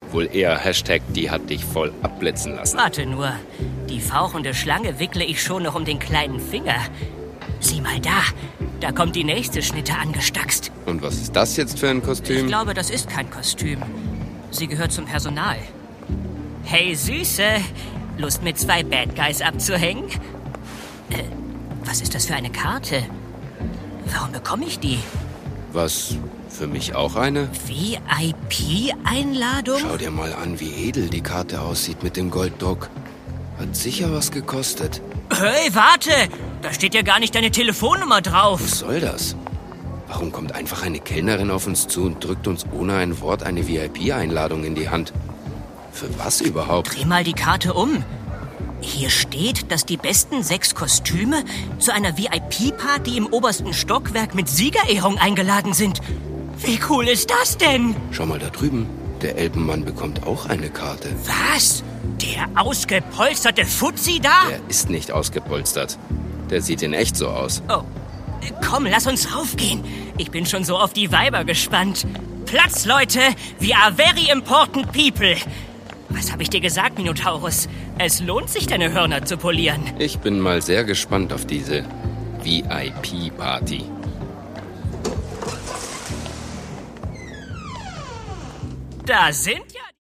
Wohl eher Hashtag, die hat dich voll abblitzen lassen. Warte nur. Die fauchende Schlange wickle ich schon noch um den kleinen Finger. Sieh mal da. Da kommt die nächste Schnitte angestackst. Und was ist das jetzt für ein Kostüm? Ich glaube, das ist kein Kostüm. Sie gehört zum Personal. Hey, Süße. Lust mit 2 Bad Guys abzuhängen? Was ist das für eine Karte? Warum bekomme ich die? Was, für mich auch eine? VIP-Einladung? Schau dir mal an, wie edel die Karte aussieht mit dem Golddruck. Hat sicher was gekostet. Hey, warte! Da steht ja gar nicht deine Telefonnummer drauf. Was soll das? Warum kommt einfach eine Kellnerin auf uns zu und drückt uns ohne ein Wort eine VIP-Einladung in die Hand? Für was überhaupt? Dreh mal die Karte um. Hier steht, dass die besten 6 Kostüme zu einer VIP-Party im obersten Stockwerk mit Siegerehrung eingeladen sind. Wie cool ist das denn? Schau mal da drüben. Der Elbenmann bekommt auch eine Karte. Was? Der ausgepolsterte Fuzzi da? Der ist nicht ausgepolstert. Der sieht in echt so aus. Oh, komm, lass uns raufgehen. Ich bin schon so auf die Weiber gespannt. Platz, Leute! We are very important people. Was habe ich dir gesagt, Minotaurus? Es lohnt sich, deine Hörner zu polieren. Ich bin mal sehr gespannt auf diese VIP-Party. Da sind